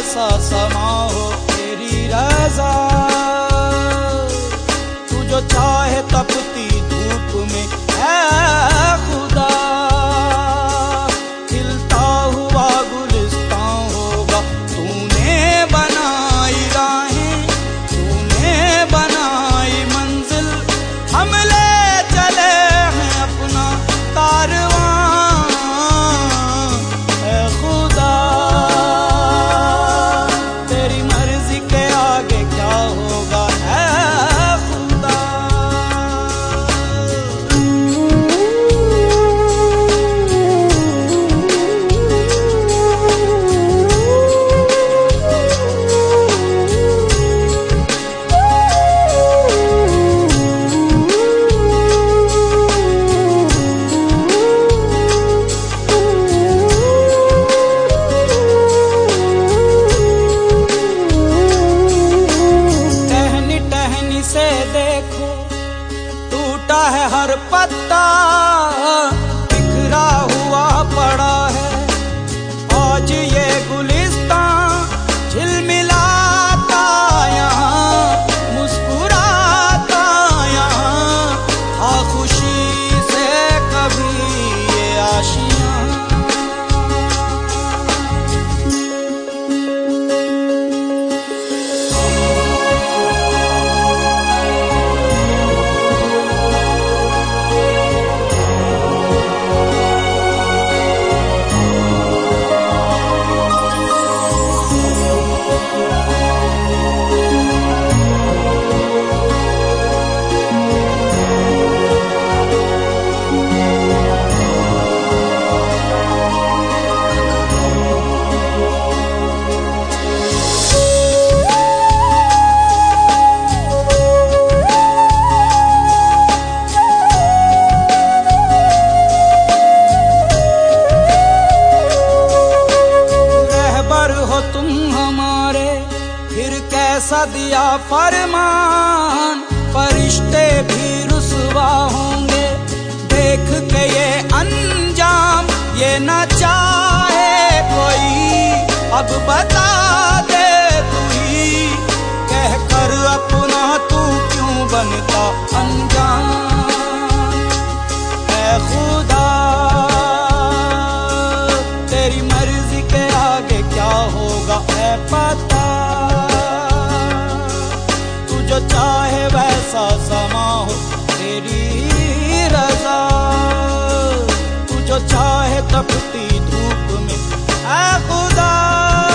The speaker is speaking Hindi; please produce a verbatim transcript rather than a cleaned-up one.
वैसा समा हो तेरी रज़ा। तू जो चाहे तपती धूप में ऐ खुदा, खिलता हुआ गुलिस्तान होगा। तूने बनाई राहें, तूने बनाई मंजिल, हम ले चले हैं अपना कारवां। ऐ खुदा तेरी मर्जी के आगे क्या होगा ऐ खुदा। से देखो टूटा है हर पत्ता, बिखरा हुआ पड़ा है आज ये गुलिस्तान। झिलमिलाता यहाँ, मुस्कुराता यहाँ, था खुशी से कभी ये आशियाँ। तुम हमारे फिर कैसा दिया फरमान, फरिश्ते भी रुसवा होंगे देख के ये अंजाम। ये न चाहे कोई अब बता दे तू ही, कह कर अपना तू क्यों बनता अनजान। ऐ खुदा तेरी मर्जी के आगे क्या होगा है पता। तू जो चाहे वैसा समा हो तेरी रज़ा। तू जो चाहे तपती धूप में ऐ खुदा।